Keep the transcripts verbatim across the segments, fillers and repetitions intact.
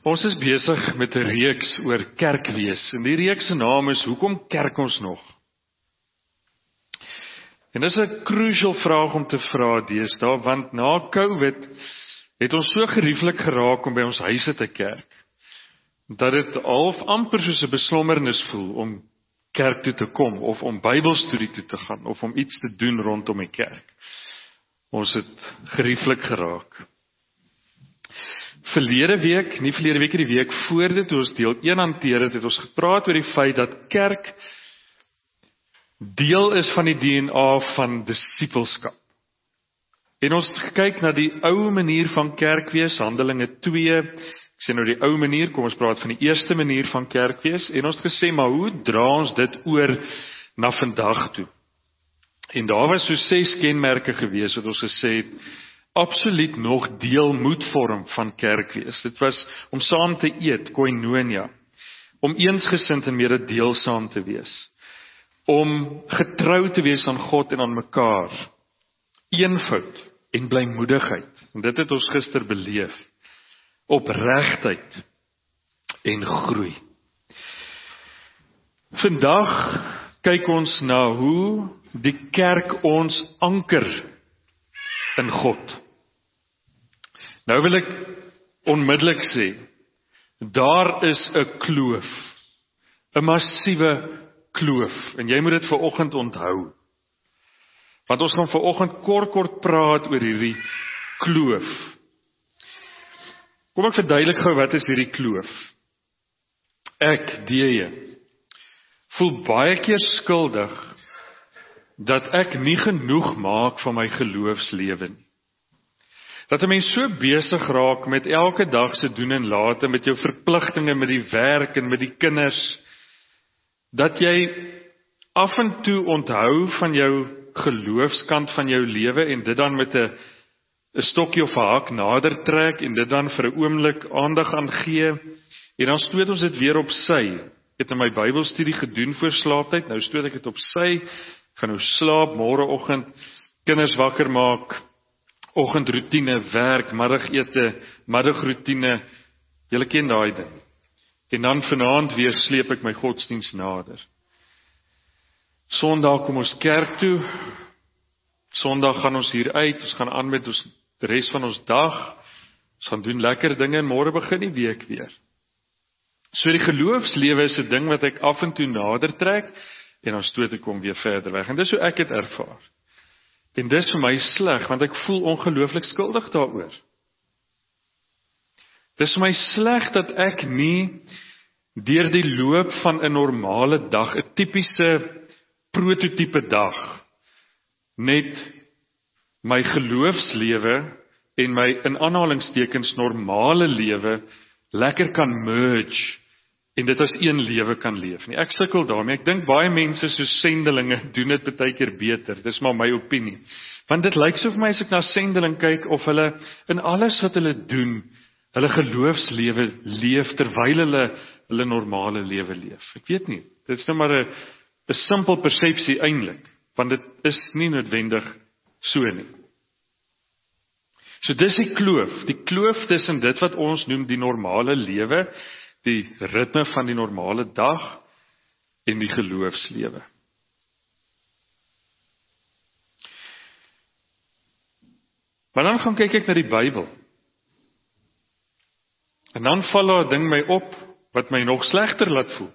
Ons is besig met 'n reeks oor kerkwees, en die reeks se naam is Hoekom kerk ons nog? En dis 'n crucial vraag om te vra deesdae, want na COVID het ons so gerieflik geraak om by ons huise te kerk, dat dit half amper soos 'n beslommernis voel om kerk toe te kom, of om Bybelstudie toe te gaan, of om iets te doen rondom die kerk. Ons het gerieflik geraak. Verlede week, nie verlede week, die week voor dit, toe ons deel een hanteer het, het ons gepraat oor die feit dat kerk deel is van die D N A van disippelskap. En ons het gekyk na die ou manier van kerkwees, Handelinge twee, ek sê nou die ou manier, kom ons praat van die eerste manier van kerkwees, en ons het gesê, maar hoe dra ons dit oor na vandag toe? En daar was so ses kenmerke gewees, wat ons gesê het, absoluut nog deel moet vorm van kerkwees. Dit was om saam te eet, koinonia, om eensgesind en mededeelsaam te wees, om getrou te wees aan God en aan mekaar, eenvoud en blymoedigheid, en dit het ons gister beleef, opregtheid en groei. Vandag kyk ons na hoe die kerk ons anker in God. Nou wil ek onmiddellik sê, daar is 'n kloof, 'n massiewe kloof, en jy moet dit vanoggend onthou. Want ons gaan vanoggend kort kort praat oor hierdie kloof. Kom ek verduidelik gou wat is hierdie kloof. Ek, D J, voel baie keer skuldig dat ek nie genoeg maak van my geloofslewe nie. Dat 'n mens so besig raak met elke dag se doen en late, met jou verpligtinge, met die werk en met die kinders, dat jy af en toe onthou van jou geloofskant van jou lewe en dit dan met 'n 'n stokkie of 'n hak nader trek en dit dan vir 'n oomblik aandag aan gee, en dan stoot ons dit weer op sy. Ek het in my Bybelstudie gedoen voor slaaptyd, nou stoot ek dit op sy, gaan nou slaap, môreoggend kinders wakker maak, oggendroetine, werk, middagete, middagroetine, julle ken daai ding. En dan vanaand weer sleep ek my godsdiens nader. Sondag kom ons kerk toe, Sondag gaan ons hier uit, ons gaan aan met ons, die res van ons dag, ons gaan doen lekker dinge en môre begin die week weer. So die geloofslewe is 'n ding wat ek af en toe nader trek, en dan stoot ek hom weer verder weg, en dis hoe ek het ervaar. En dis vir my sleg, want ek voel ongelooflik skuldig daaroor. Dis vir my sleg dat ek nie deur die loop van 'n normale dag, 'n tipiese prototipe dag, net my geloofslewe en my in aanhalingstekens normale lewe lekker kan merge en dit as een lewe kan leef nie. Ek sukkel daarmee. Ek dink baie mense soos sendelinge doen dit baie keer beter. Dis maar my opinie. Want dit lyk so vir my as ek na sendeling kyk of hulle in alles wat hulle doen, hulle geloofslewe leef terwyl hulle hulle normale lewe leef. Ek weet nie. Dit is nou maar 'n 'n simpel persepsie eintlik, want dit is nie noodwendig so nie. So dis die kloof, die kloof tussen dit wat ons noem die normale lewe, die ritme van die normale dag en die geloofslewe. Maar dan gaan kyk ek na die Bybel. En dan val daar 'n ding my op wat my nog slegter laat voel.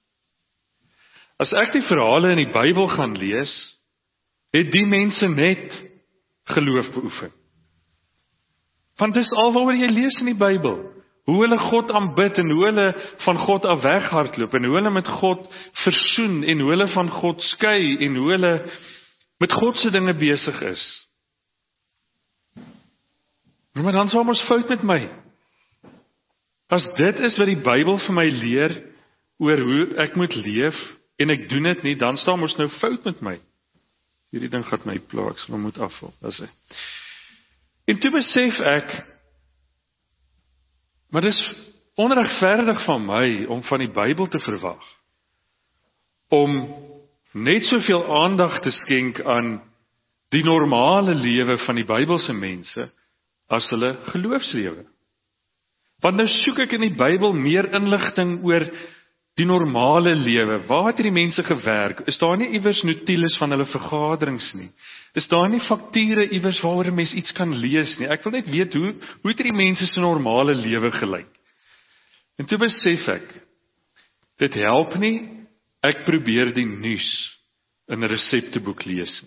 As ek die verhale in die Bybel gaan lees, het die mense net geloof beoefen. Want dis alwaaroor jy lees in die Bybel. Hoe hulle God aanbid en hoe hulle van God af weghardloop en hoe hulle met God versoen en hoe hulle van God skei en hoe hulle met God se dinge besig is. Maar dan sou ons fout met my. As dit is wat die Bybel vir my leer oor hoe ek moet leef en ek doen dit nie, dan staan ons nou fout met my. Hierdie ding gaan my pla, ek sal hom moet afval, as hy. En toe besef ek, maar dis onregverdig van my om van die Bybel te verwag, om net soveel aandag te skenk aan die normale lewe van die Bybelse mense, as hulle geloofslewe. Want nou soek ek in die Bybel meer inligting oor die normale lewe. Waar het hierdie mense gewerk? Is daar nie iewers notules van hulle vergaderings nie? Is daar nie fakture iewers waaroor 'n mens iets kan lees nie? Ek wil net weet hoe hoe het hierdie mense se normale lewe gelyk? En toe besef ek, dit help nie ek probeer die nuus in 'n resepteboek lees nie.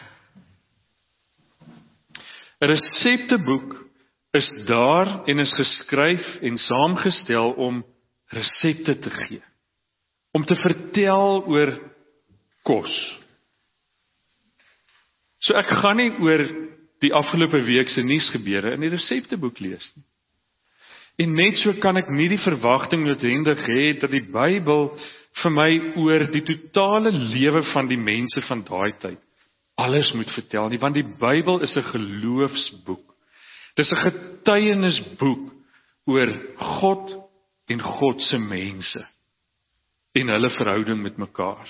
'n Resepteboek is daar en is geskryf en saamgestel om resepte te gee. Om te vertel oor kos. So ek gaan nie oor die afgelope week se nuusgebeure in die resepteboek lees nie. En net so kan ek nie die verwagting noodwendig hê dat die Bybel vir my oor die totale lewe van die mense van daai tyd alles moet vertel nie, want die Bybel is 'n geloofsboek. Dis 'n getuienisboek oor God en God se mense en hulle verhouding met mekaar.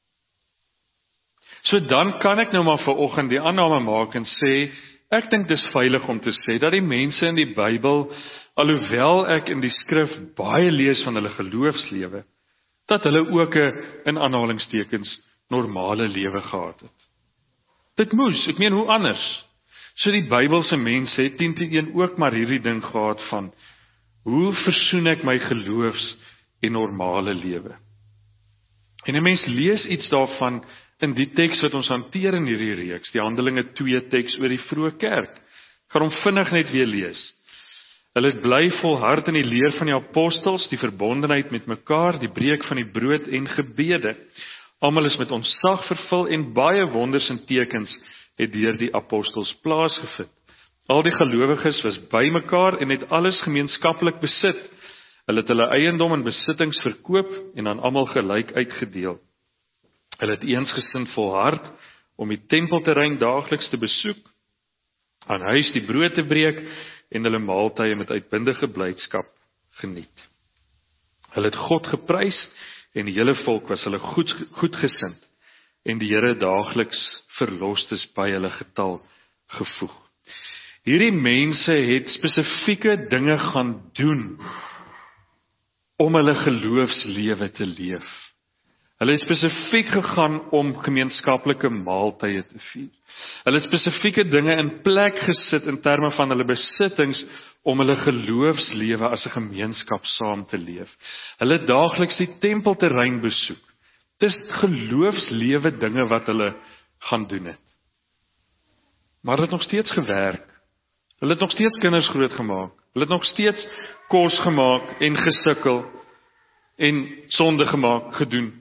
So dan kan ek nou maar vanoggend die aanname maak en sê, ek dink dis veilig om te sê dat die mense in die Bybel, alhoewel ek in die skrif baie lees van hulle geloofslewe, dat hulle ook 'n in aanhalingstekens normale lewe gehad het. Dit moes, ek meen hoe anders. So die Bybelse mense het tien teen een ook maar hierdie ding gehad van, hoe versoen ek my geloofs en normale lewe? En 'n mens lees iets daarvan in die teks wat ons hanteer in hierdie reeks, die Handelinge twee teks oor die vroeë kerk. Ek gaan hom vinnig net weer lees. Hulle het bly volhard in die leer van die apostels, die verbondenheid met mekaar, die breek van die brood en gebede. Almal is met ontzag vervul en baie wonders en tekens het deur die apostels plaasgevind. Al die gelowiges was by mekaar en het alles gemeenskaplik besit. Hulle het hulle eiendom en besittings verkoop en aan almal gelyk uitgedeel. Hulle het eensgesind volhard om die tempelterrein daagliks te besoek, aan huis die brood te breek en hulle maaltye met uitbundige blydskap geniet. Hulle het God geprys en die hele volk was hulle goed goedgesind en die Here daagliks verlostes by hulle getal gevoeg. Hierdie mense het spesifieke dinge gaan doen om hulle geloofslewe te leef. Hulle het spesifiek gegaan om gemeenskaplike maaltye te vier. Hulle het spesifieke dinge in plek gesit in terme van hulle besittings om hulle geloofslewe as 'n gemeenskap saam te leef. Hulle het daagliks die tempelterrein besoek. Dis geloofslewe dinge wat hulle gaan doen het. Maar hulle het nog steeds gewerk. Hulle het nog steeds kinders grootgemaak. Hulle het nog steeds kos gemaak en gesukkel en sonde gemaak gedoen.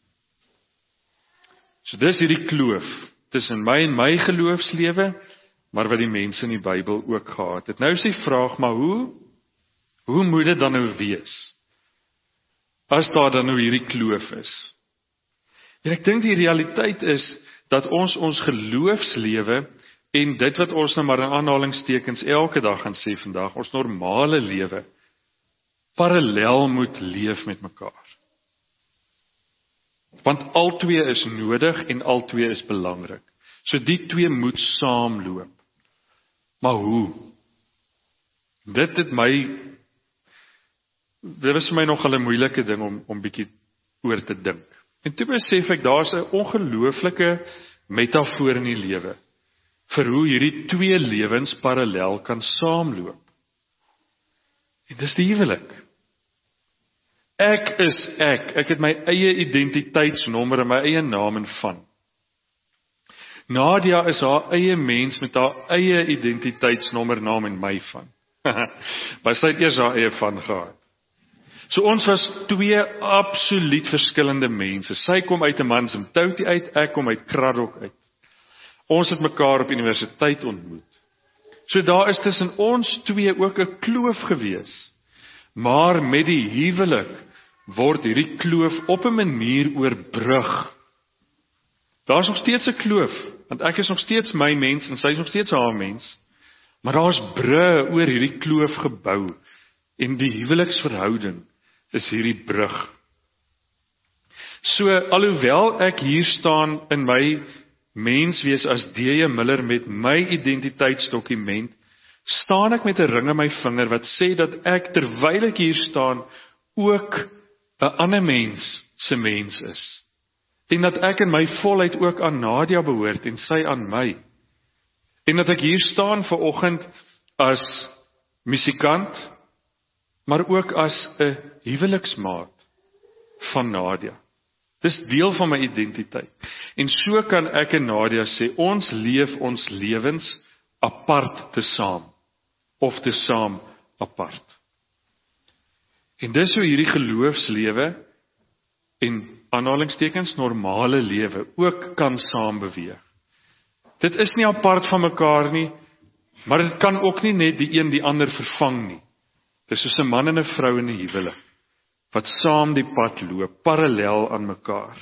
So dis hierdie kloof tussen my en my geloofslewe, maar wat die mense in die Bybel ook gehad het. Nou is die vraag, maar hoe hoe moet dit dan nou wees? As daar dan nou hierdie kloof is. En ek dink die realiteit is dat ons ons geloofslewe en dit wat ons nou maar in aanhalingstekens elke dag gaan sê vandag, ons normale lewe parallel moet leef met mekaar. Want albei is nodig en albei is belangrik. So die twee moet saamloop. Maar hoe? Dit het my dit was vir my nogal 'n moeilike ding om om bietjie oor te dink. En toe besef ek daar's 'n ongelooflike metafoor in die lewe vir hoe hierdie twee lewens parallel kan saamloop. En dis die huwelik. Ek is ek, ek het my eie identiteitsnommer en my eie naam en van. Nadia is haar eie mens met haar eie identiteitsnommer, naam en my van. Maar sy het eers haar eie van gehad. So ons was twee absoluut verskillende mense. Sy kom uit 'n Amanzimtoti uit, ek kom uit Kraddock uit. Ons het mekaar op universiteit ontmoet. So daar is tussen ons twee ook 'n kloof gewees. Maar met die huwelik word hierdie kloof op 'n manier oorbrug. Daar's nog steeds 'n kloof, want ek is nog steeds my mens en sy is nog steeds haar mens. Maar daar's brûe oor hierdie kloof gebou en die huweliksverhouding is hierdie brug. So alhoewel ek hier staan in my menswees as D J Miller met my identiteitsdokument, Staan ek met 'n ring in my vinger wat sê dat ek, terwyl ek hier staan, ook 'n ander mens se mens is? En dat ek in my volheid ook aan Nadia behoort en sy aan my? En dat ek hier staan vanoggend as musikant, maar ook as 'n huweliksmaat van Nadia. Dis deel van my identiteit. En so kan ek en Nadia sê, ons leef ons lewens apart te saam, of te saam apart. En dis hoe hierdie geloofslewe en aanhalingstekens normale lewe ook kan saam beweeg. Dit is nie apart van mekaar nie, maar dit kan ook nie net die een die ander vervang nie. Dit is soos 'n man en 'n vrou in 'n huwelik, wat saam die pad loop, parallel aan mekaar.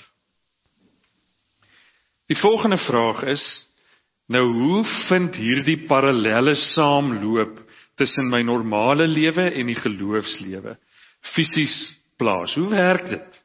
Die volgende vraag is, nou hoe vind hierdie parallelle saamloop tussen my normale lewe en die geloofslewe fisies plaas? Hoe werk dit?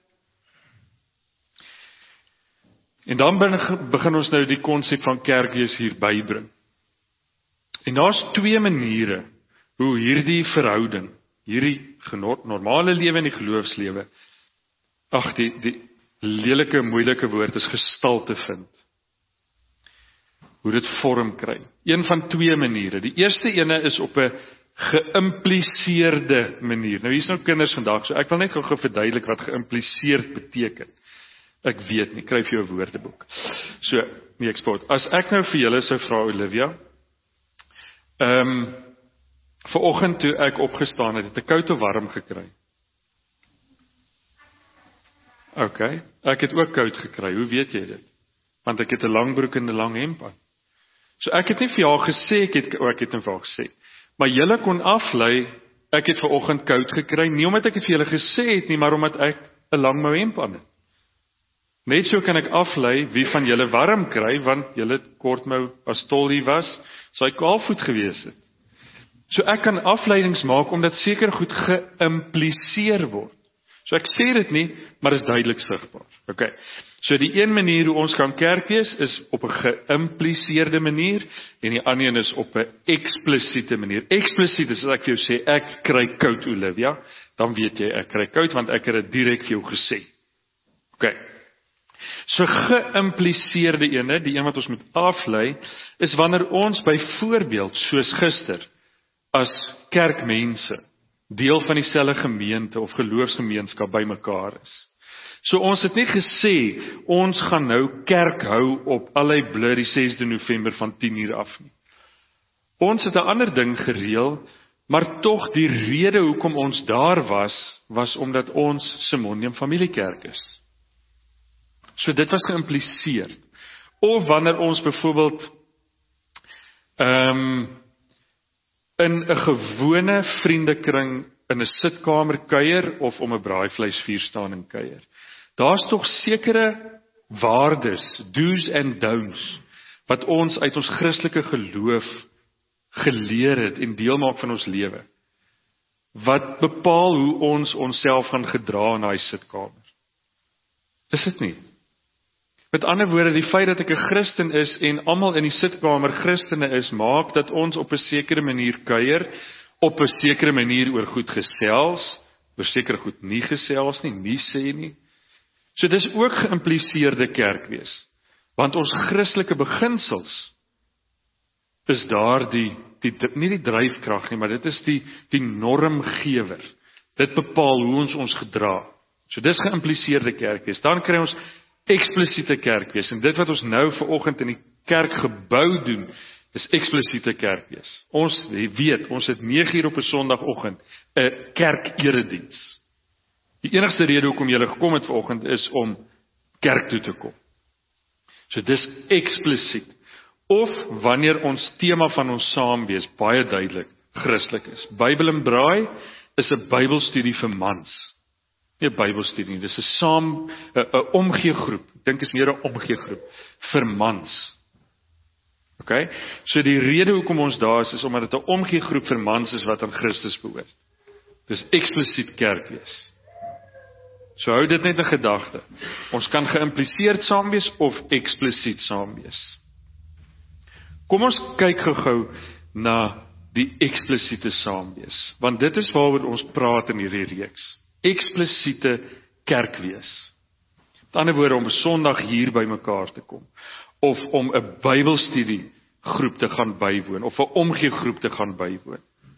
En dan begin ons nou die konsep van kerkwees hier bybring. En daar's twee maniere hoe hierdie verhouding, hierdie normale lewe en die geloofslewe, ag die, die lelike, moeilike woord is gestalte vind. Hoe dit vorm kry. Een van twee maniere. Die eerste ene is op 'n geïmpliseerde manier. Nou hier's nou kinders vandag, so ek wil net gou verduidelik wat geïmpliseerd beteken. Ek weet nie, kryf jou 'n woordeboek. So, nie eksport. As ek nou vir julle sou vra, Olivia, ehm um, vanoggend toe ek opgestaan het, het ek koud of warm gekry? OK, ek het ook koud gekry. Hoe weet jy dit? Want ek het 'n lang broek en 'n lang hemp aan. So ek het nie vir jou gesê ek het oh, ek het net vir jou gesê. Maar julle kon aflei ek het vanoggend koud gekry, nie omdat ek dit vir julle gesê het nie, maar omdat ek 'n lang mou hemp aan het. Net so kan ek aflei wie van julle warm kry, want julle kortmou as Tolly was, sou hy kaalvoet gewees het. So ek kan afleidings maak omdat seker goed geïmpliseer word. So ek sê dit nie, maar is duidelik sigbaar. Okay. So die een manier hoe ons kan kerk wees is op 'n geïmpliseerde manier en die ander een is op 'n eksplisiete manier. Eksplisiet is as ek vir jou sê ek kry koud, Olivia, dan weet jy ek kry koud want ek het dit direk vir jou gesê. Okay. So geïmpliseerde ene, die een wat ons moet aflei, is wanneer ons byvoorbeeld soos gister as kerkmense deel van dieselfde gemeente of geloofsgemeenskap bymekaar is. So ons het nie gesê ons gaan nou kerk hou op Alley Blur die sesde November van tien uur af nie. Ons het 'n ander ding gereël, maar tog die rede hoekom ons daar was, was omdat ons Simonium familiekerk is. So dit was geïmpliseer. Of wanneer ons byvoorbeeld ehm um, in 'n gewone vriendekring in 'n sitkamer kuier of om 'n braaivleisvuur staan en kuier. Daar's tog sekere waardes, do's and don'ts, wat ons uit ons Christelike geloof geleer het en deel maak van ons lewe. Wat bepaal hoe ons onsself gaan gedra in daai sitkamer. Is dit nie? Met ander woorde, die feit dat ek 'n Christen is en almal in die sitkamer Christene is, maak dat ons op 'n sekere manier kuier, op 'n sekere manier oor goed gesels, oor sekere goed nie gesels nie, nie sê nie. So dis ook geïmpliseerde kerk wees. Want ons Christelike beginsels is daar die, die nie die dryfkrag nie, maar dit is die die normgewer. Dit bepaal hoe ons ons gedra. So dis geïmpliseerde kerk wees. Dan kry ons eksplisiete kerk wees. En dit wat ons nou vanoggend in die kerkgebou doen, is eksplisiete kerk wees. Ons weet, ons het nege uur op 'n Sondagoggend 'n kerkerediens. Die enigste rede hoekom jy gekom het vanoggend is om kerk toe te kom. So dis eksplisiet. Of wanneer ons tema van ons saam wees baie duidelik Christelik is. Bybel en Braai is 'n Bybelstudie vir mans. Nie 'n Bybelstudie nie, dis 'n saam 'n 'n omgeegroep. Ek dink is meer 'n omgeegroep vir mans. Okay? So die rede hoekom ons daar is is omdat dit 'n omgeegroep vir mans is wat aan Christus behoort. Dis eksplisiet kerk wees. So hou dit net in gedagte. Ons kan geïmpliseerd saam wees of eksplisiet saam wees. Kom ons kyk gou-gou na die eksplisiete saamwees. Want dit is waaroor ons praat in hierdie reeks. Eksplisiete kerkwees. Met ander woorde, om 'n Sondag hier by mekaar te kom, of om 'n Bybelstudie groep te gaan bywoon, of 'n omgee groep te gaan bywoon.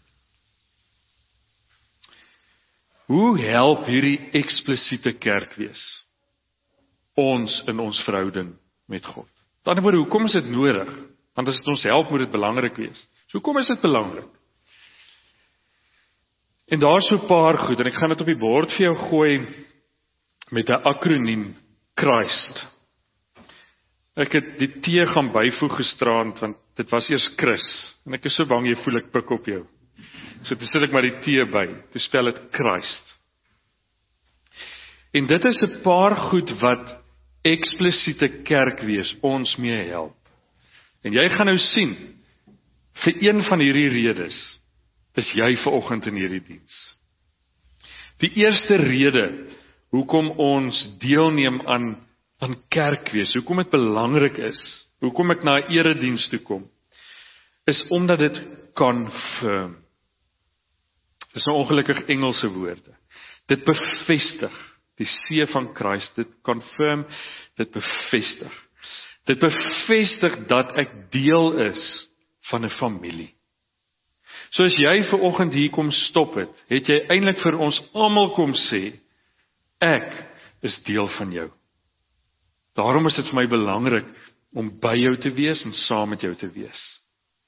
Hoe help hierdie eksplisiete kerkwees ons in ons verhouding met God? Met ander woorde, hoekom is dit nodig? Want as dit ons help, moet dit belangrik wees. So hoekom is dit belangrik? En daar is so 'n paar goed, en ek gaan dit op die bord vir jou gooi met 'n akroniem, Christ. Ek het die T gaan byvoeg gisteraand, want dit was eers Chris, en ek is so bang jy voel ek pik op jou. So toe sit ek maar die T by, toe spel dit Christ. En dit is 'n paar goed wat eksplisiete kerkwees ons mee help. En jy gaan nou sien, vir een van hierdie redes, is jy vanoggend in hierdie diens. Die eerste rede, hoekom ons deelneem aan, aan kerkwees, hoekom dit belangrik is, hoekom ek na 'n erediens toe kom, is omdat dit confirm. Dit is 'n ongelukkig Engelse woorde. Dit bevestig, die C van Christ, dit confirm, dit bevestig. Dit bevestig dat ek deel is van 'n familie. So as jy vanoggend hier kom stop het, het jy eintlik vir ons almal kom sê, ek is deel van jou. Daarom is dit vir my belangrik om by jou te wees en saam met jou te wees.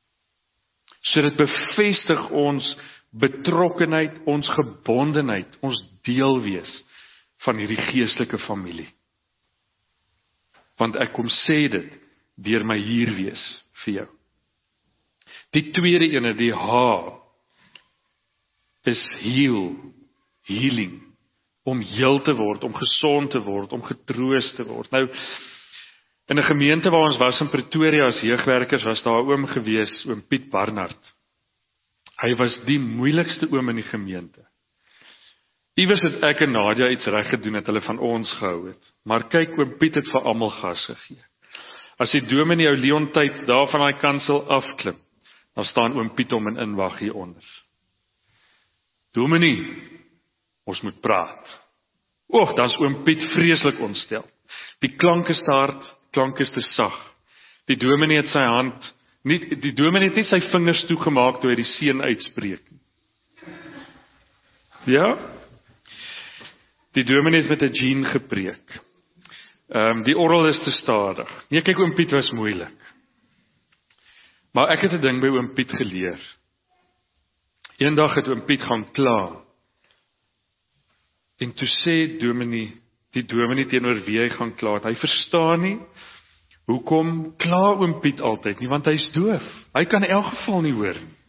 So dit bevestig ons betrokkenheid, ons gebondenheid, ons deel wees van hierdie geestelike familie. Want ek kom sê dit deur my hier wees vir jou. Die tweede ene, die H, is heal, healing, om heel te word, om gesond te word, om getroos te word. Nou, in 'n gemeente waar ons was in Pretoria as jeugwerkers, was daar 'n oom gewees, oom Piet Barnard. Hy was die moeilikste oom in die gemeente. Iewers het ek en Nadia iets reg gedoen, het hulle van ons gehou het. Maar kyk, oom Piet het vir almal gas gegee. As die dominee jou Leon tyd daar van daai kansel afklim, dan staan oom Piet om en inwag hier onder. Dominee, ons moet praat. Oeg, dan is oom Piet vreeslik ontstel. Die klank is te hard, klank is te sag. Die dominee het sy hand, nie, die dominee het nie sy vingers toegemaak toe hy die seën uitspreek. Ja? Die dominee het met 'n Jean gepreek. Ehm um, die orgel is te stadig. Nee, kyk, oom Piet was moeilik. Maar ek het 'n ding by oom Piet geleer. Eendag het oom Piet gaan kla. En toe sê dominee, die dominee teenoor wie hy gaan kla het, hy verstaan nie hoekom kla oom Piet altyd nie, want hy is doof. Hy kan in elk geval nie hoor nie.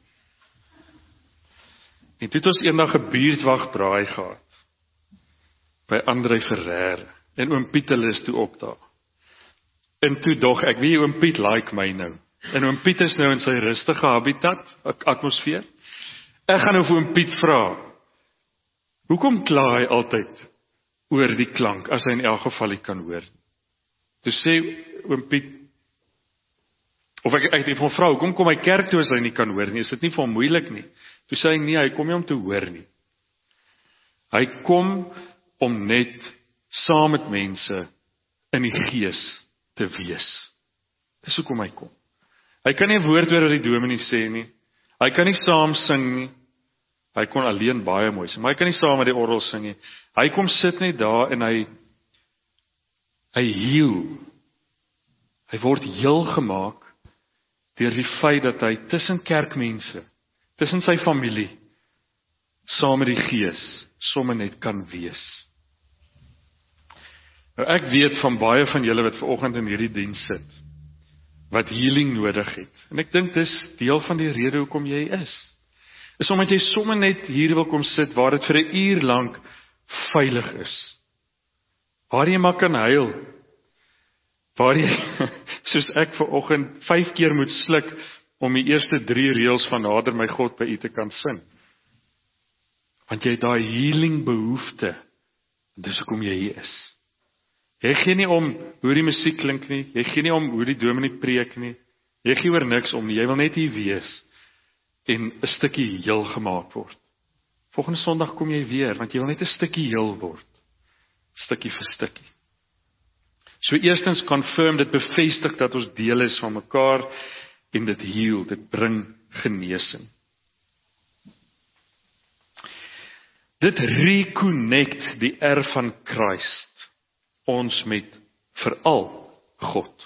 En toe het ons eendag 'n buurtwag braai gehad by André Ferreira, en oom Piet hulle is toe ook daar. En toe dog ek, wie oom Piet like my nou? En oom Piet is nou in sy rustige habitat, atmosfeer. Ek gaan nou vir oom Piet vra, hoekom kla hy altyd oor die klank, as hy in elk geval nie kan hoor? Toe sê oom Piet, of ek, ek het vir hom vra, hoekom kom hy kerk toe as hy nie kan hoor nie? Is dit nie vir hom moeilik nie? Toe sê hy, nee, hy kom nie om te hoor nie. Hy kom om net saam met mense in die gees te wees. Dis hoekom hy kom. Hy kan nie 'n woord oor die dominee sê nie. Hy kan nie saam sing nie. Hy kon alleen baie mooi sing, maar hy kan nie saam met die orgel sing nie. Hy kom sit net daar en hy hy heal. Hy word heel gemaak deur die feit dat hy tussen kerkmense, tussen sy familie, saam met die Gees, sommer net kan wees. Nou ek weet van baie van julle wat vanoggend in hierdie diens sit, wat healing nodig het. En ek dink dis deel van die rede hoekom jy is. Is omdat jy sommer net hier wil kom sit waar dit vir 'n uur lank veilig is. Waar jy maar kan huil. Waar jy, soos ek vanoggend vyf keer moet sluk om die eerste drie reëls van Nader my God by U te kan sing. Want jy het daai healing behoefte. En dis hoekom jy hier is. Jy gee nie om hoe die musiek klink nie, jy gee nie om hoe die dominee preek nie, jy gee oor niks om nie, jy wil net hier wees en 'n stukkie heel gemaak word. Volgende Sondag kom jy weer, want jy wil net 'n stukkie heel word. Stukkie vir stukkie. So eerstens confirm, dit bevestig dat ons deel is van mekaar en dit heal, dit bring genesing. Dit reconnect die erf van Christ, ons met veral God.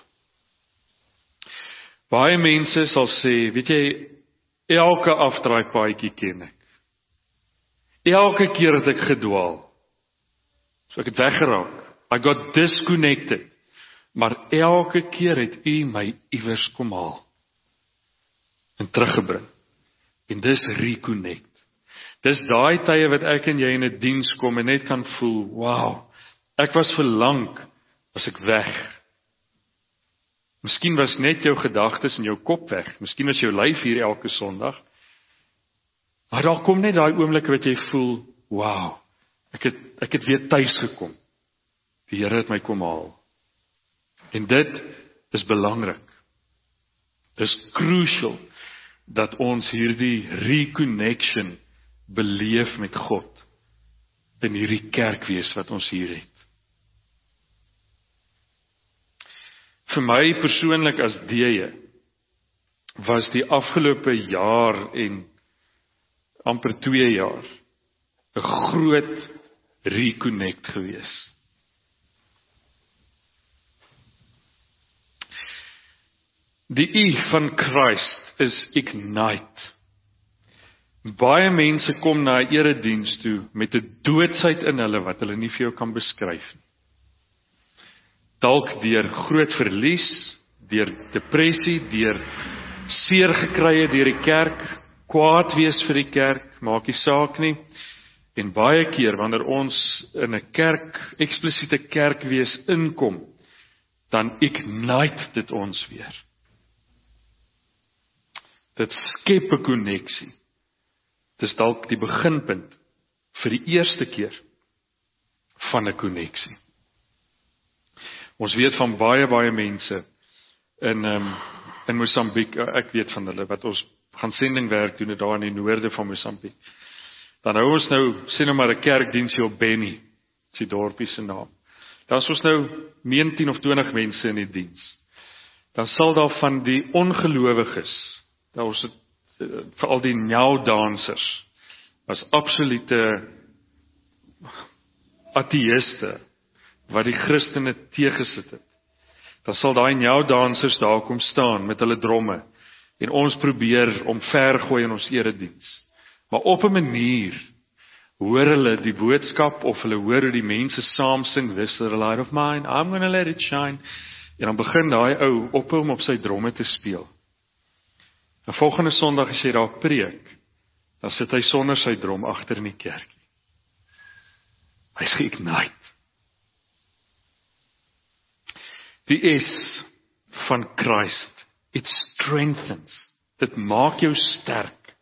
Baie mense sal sê, weet jy, elke afdraaipaadjie ken ek. Elke keer het ek gedwaal. So ek het weggeraak. I got disconnected. Maar elke keer het U my iewers kom haal. En teruggebring. En dis reconnect. Dis daai tye wat ek en jy in 'n diens kom en net kan voel, wow, ek was vir lank, was ek weg. Miskien was net jou gedagtes in jou kop weg. Miskien was jou lyf hier elke Sondag. Maar daar kom net daai oomblikke wat jy voel, wow, ek het, ek het weer tuis gekom. Die Here het my kom haal. En dit is belangrik. Dis crucial dat ons hierdie reconnection beleef met God in hierdie kerkwees wat ons hier het. Vir my persoonlik as D J was die afgelope jaar en amper twee jaar 'n groot reconnect gewees. Die I van Christ is ignite. Baie mense kom na 'n erediens toe met 'n doodsheid in hulle wat hulle nie vir jou kan beskryf nie. Dalk deur groot verlies, deur depressie, deur seer gekry deur die kerk, kwaad wees vir die kerk, maak nie saak nie. En baie keer wanneer ons in 'n kerk, eksplisiete kerkwees inkom, dan ignite dit ons weer. Dit skep 'n koneksie. Dit is dalk die beginpunt vir die eerste keer van 'n koneksie. Ons weet van baie baie mense in um, in Mosambiek, ek weet van hulle wat ons gaan sendingwerk doen daar in die noorde van Mosambiek. Dan hou ons nou sien nou maar 'n kerkdiens hier op Beni, die dorpie se naam. Dan is ons nou negentien of twintig mense in die diens. Dan sal daar van die ongelowiges, daar ons het uh, vir al die nyau dansers was absolute ateïste wat die Christene teëgesit het. Dan sal daai nyau dansers daar kom staan met hulle dromme en ons probeer om ver gooi in ons erediens. Maar op 'n manier hoor hulle die boodskap of hulle hoor hoe die mense saam sing, "This is the light of mine, I'm gonna let it shine." En dan begin daai ou op hom op sy dromme te speel. En volgende Sondag as jy daar preek, dan sit hy sonder sy drom agter in die kerk. Hy's ge-ignite. Die S van Christ, it strengthens. Dit maak jou sterk.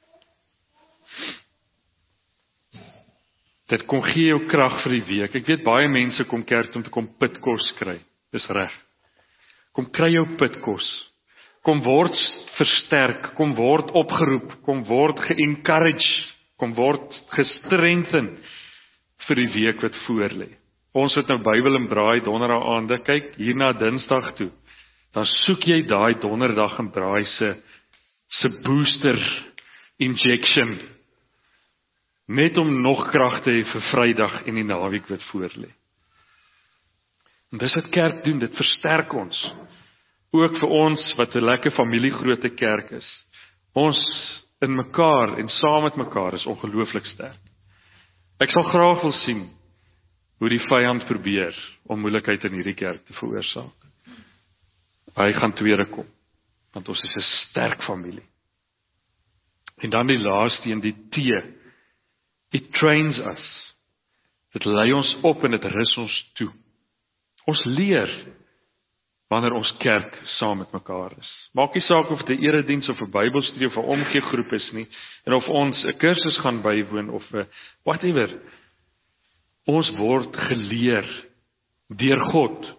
Dit kom gee jou krag vir die week. Ek weet baie mense kom kerk om te kom pitkos kry. Dis reg. Kom kry jou pitkos. Kom word versterk, kom word opgeroep, kom word ge-encourage, kom word gestrengthen vir die week wat voorlê. Ons het nou Bybel en Braai donderdag aande, kyk hier na Dinsdag toe. Dan soek jy daai donderdag en Braai se se booster injection net om nog krag te hê vir Vrydag en die naweek wat voorlê. En dis wat kerk doen, dit versterk ons. Ook vir ons wat 'n lekker familiegrootte kerk is. Ons in mekaar en saam met mekaar is ongelooflik sterk. Ek sal graag wil sien hoe die vyand probeer om moeilikheid in hierdie kerk te veroorsaak. Hy gaan tweede kom, want ons is 'n sterk familie. En dan die laaste een, die T. It trains us. Dit lei ons op en dit rus ons toe. Ons leer wanneer ons kerk saam met mekaar is. Maak nie saak of dit 'n erediens of 'n Bybelstudie of 'n omgee groep is nie, en of ons 'n kursus gaan bywoon of 'n whatever. Ons word geleer deur God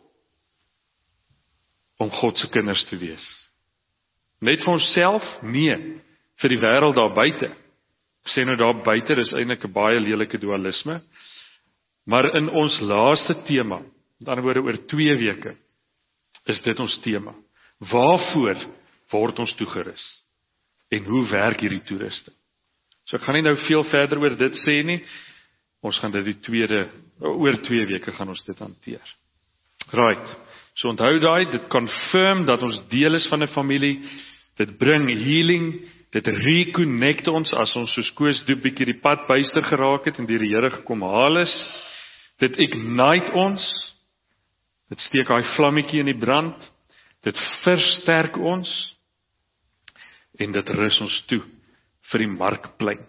om God se kinders te wees. Net vir onsself? Nee. vir die wêreld daar buite. Ek sê nou daar buite, dis eintlik 'n baie lelike dualisme. Maar in ons laaste tema, met ander woorde oor twee weke, is dit ons tema. Waarvoor word ons toegerus? En hoe werk hierdie toerusting? So ek gaan nie nou veel verder oor dit sê nie. Ons gaan dit die tweede, oor twee weke gaan ons dit hanteer. Right. So onthou daai, dit confirm dat ons deel is van 'n familie. Dit bring healing, dit reconnect ons as ons soos Koos Doep bietjie die pad byster geraak het en deur die Here gekom haal is. Dit ignite ons. Dit steek daai vlammetjie in die brand. Dit versterk ons. En dit rus ons toe vir die markplein.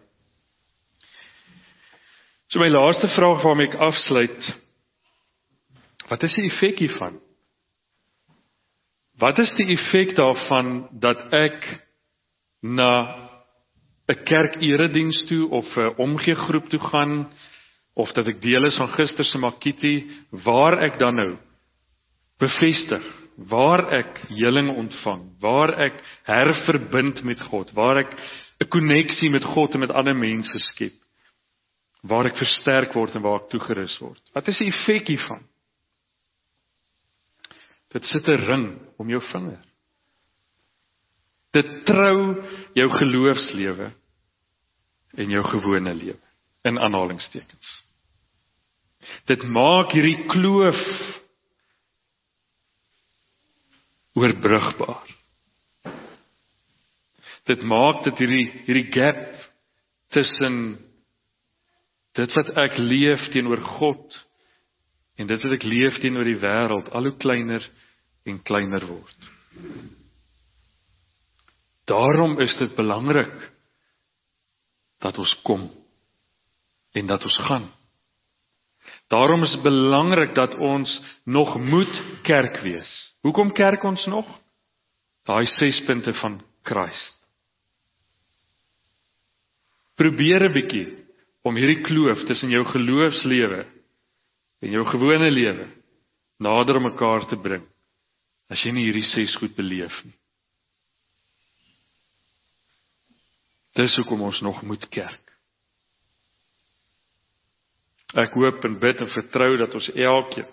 So my laaste vraag waarmee ek afsluit, wat is die effek hiervan? Wat is die effek daarvan dat ek na 'n kerk-erediens toe of 'n omgeegroep toe gaan, of dat ek deel is van gister se Makiti, waar ek dan nou bevestig, waar ek heling ontvang, waar ek herverbind met God, waar ek 'n koneksie met God en met ander mense skep, waar ek versterk word en waar ek toegerus word. Wat is die effek hiervan? Dit sit 'n ring om jou vinger. Dit trou jou geloofslewe en jou gewone lewe, in aanhalingstekens. Dit maak hierdie kloof oorbrugbaar. Dit maak dat hierdie hierdie gap tussen dit wat ek leef teenoor God en dit wat ek leef teenoor die wêreld al hoe kleiner en kleiner word. Daarom is dit belangrik dat ons kom en dat ons gaan. Daarom is dit belangrik dat ons nog moet kerk wees. Hoekom kerk ons nog? Daai ses punte van Christ. Probeer 'n bietjie om hierdie kloof tussen jou geloofslewe en jou gewone lewe nader aan mekaar te bring, as jy nie hierdie ses goed beleef nie. Dis hoekom ons nog moet kerk. Ek hoop en bid en vertrou dat ons elkeen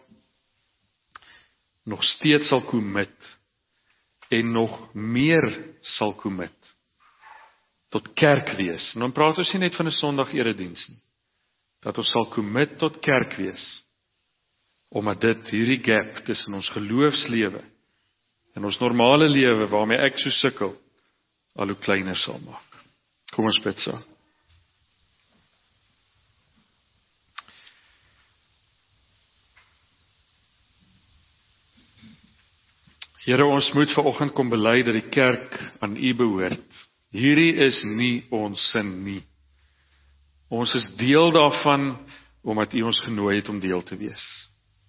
nog steeds sal commit en nog meer sal commit tot kerk wees. En dan praat ons nie net van 'n Sondag erediens nie. Dat ons sal commit tot kerk wees, omdat dit hierdie gap tussen ons geloofslewe en ons normale lewe waarmee ek so sukkel, al hoe kleiner sal maak. Kom ons bid saam. Here, ons moet vanoggend kom bely dat die kerk aan U behoort. Hierdie is nie ons sin nie. Ons is deel daarvan omdat U ons genooi het om deel te wees.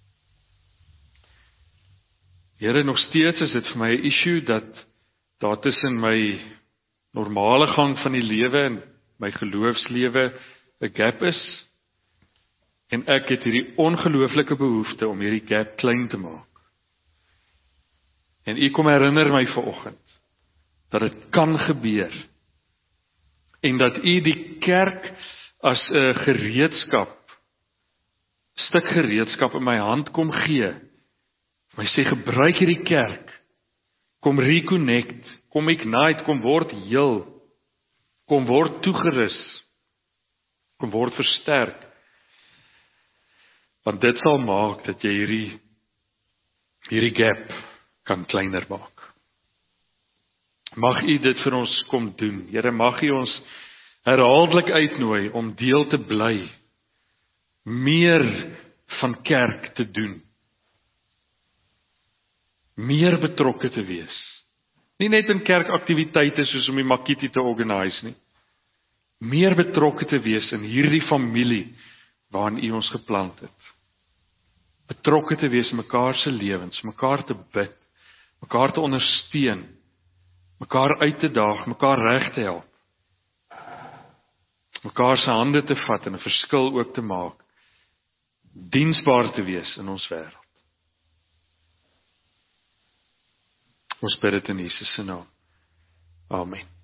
Here, nog steeds is dit vir my 'n issue dat daar tussen my normale gang van die lewe en my geloofslewe 'n gap is. En ek het hierdie ongelooflike behoefte om hierdie gap klein te maak. En U kom herinner my vanoggend dat dit kan gebeur. En dat U die kerk as 'n gereedskap, stuk gereedskap in my hand kom gee. My sê gebruik hierdie kerk. Kom reconnect, kom ignite, kom word heel. Kom word toegerus. Kom word versterk. Want dit sal maak dat jy hierdie hierdie gap kan kleiner maak. Mag U dit vir ons kom doen. Here, mag U ons herhaaldelik uitnooi om deel te bly, meer van kerk te doen, meer betrokke te wees. Nie net in kerkaktiwiteite soos om die Makiti te organise nie, meer betrokke te wees in hierdie familie waarin U ons geplant het. Betrokke te wees in mekaar se lewens, mekaar te bid, mekaar te ondersteun, mekaar uit te daag, mekaar reg te help, mekaar se hande te vat en 'n verskil ook te maak, diensbaar te wees in ons wêreld. Ons bid dit in Jesus se naam. Amen.